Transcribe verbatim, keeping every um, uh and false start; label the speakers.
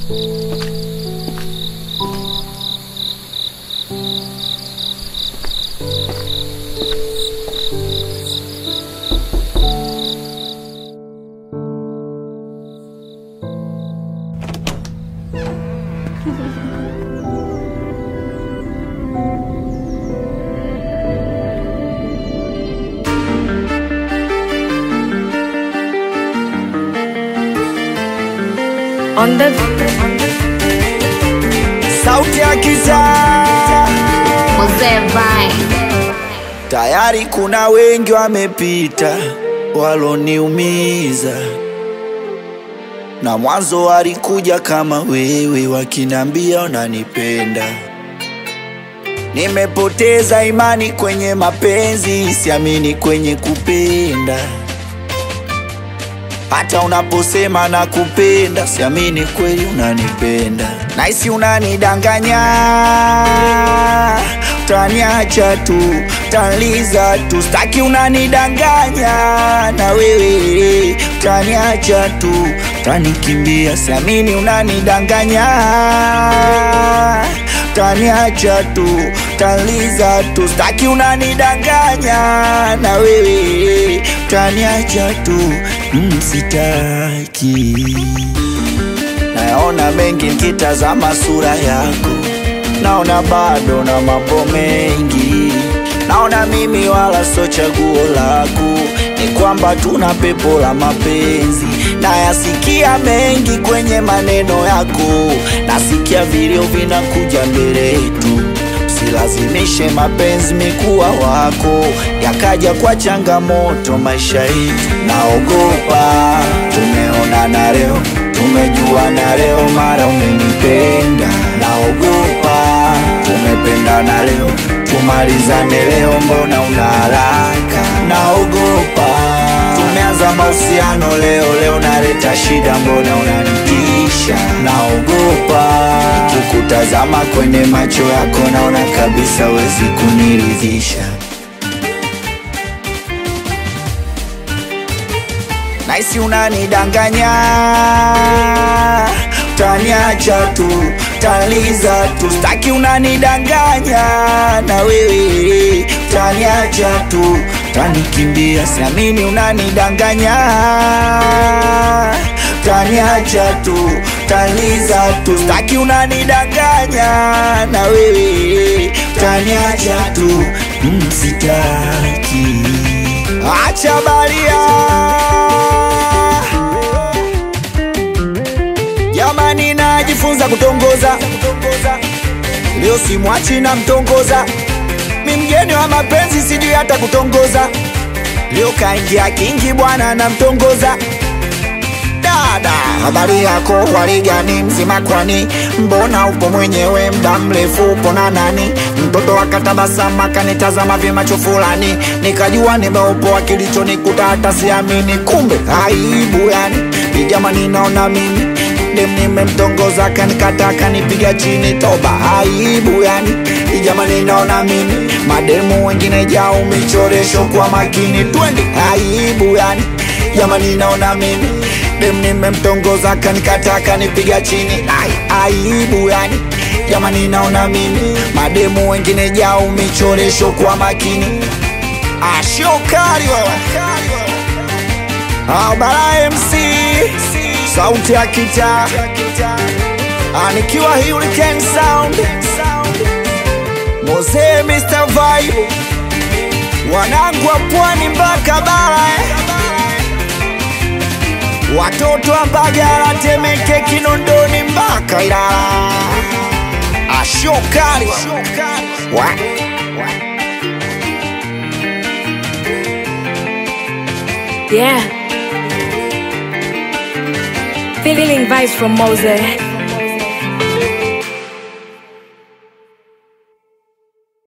Speaker 1: On the
Speaker 2: sauti ya kitaa
Speaker 1: Mzee Vine.
Speaker 2: Tayari kuna wengi wamepita waloniumiza, na mwanzo walikuja kama wewe wakinambia unanipenda. Nimepoteza imani kwenye mapenzi, siamini kwenye kupenda. Hata unaposema nakupenda, siamini kweli unanipenda. Naisi unanidanganya, utaniacha tu, utaniuliza tu. Sitaki unanidanganya, na wewe utaniacha tu, utanikimbia. Siamini unanidanganya, utaniacha tu, utaniuliza tu. Sitaki unanidanganya, na wewe utaniacha tu. Mm, sitaki. Naona mengi nikitazama sura yako, naona bado na mambo mengi. Naona mimi wala so chaguo lako, ni kwamba tuna pepo la mapenzi. Nayasikia mengi kwenye maneno yako, nasikia vilio vinakuja mbele yetu. Usilazimishe mapenzi mikuwa wako, yakaja kwa changamoto maisha yetu. Naogopa tumeonana leo, tumejuana leo, mara umenipenda. Naogopa tumependana leo, tumalizane leo, mbona una haraka? Naogopa tumeanza mahusiano leo, leo naleta shida, mbona unanitisha? Naogopa kukutazama kwenye macho yako, naona kabisa wezi kuniridhisha. Naisi unanidanganya, utaniacha tu, utaniuliza tu. Sitaki unanidanganya, na wewe utaniacha tu, utanikimbia. Siamini unanidanganya, utaniacha tu, utaniuliza tu. Sitaki unanidanganya, na wewe utaniacha tu. Mm, sitaki. Acha baria, jamani, najifunza kutongoza. Leo simwachi na mtongoza, mi mgeni wa mapenzi, sijui hata kutongoza. Leo kaingia kingi bwana na mtongoza. Dada, habari yako, waligani, mzima kwani? Mbona upo mwenyewe mda mrefu, upo na nani? Mtoto akatabasama kanitazama vimacho fulani, nikajua nimeupoa, kilichonikuta hata siamini. Kumbe aibu yani, jamani, naona mimi dem nimemtongoza, kanikata kanipiga chini. Toba, aibu yani, jamani, naona mimi mademu wengine jao michoresho kwa makini. Twende, aibu yani, jamani, naona mimi dem nimemtongoza, kanikata kanipiga chini. Ai, aibu yani, jamani, naona mimi mademu wengine jao michoresho kwa makini. Ashokari wewe, Abara M C, sauti ya kitaa, anikiwa Hurricane Sound, Mzee mister Vibe, wanangu wa pwani mpaka bara, watoto wa Mbagala, Temeke, Kinondoni mpaka Ilala. Ashokari wa
Speaker 1: Yeah. Feeling vibes from Mose.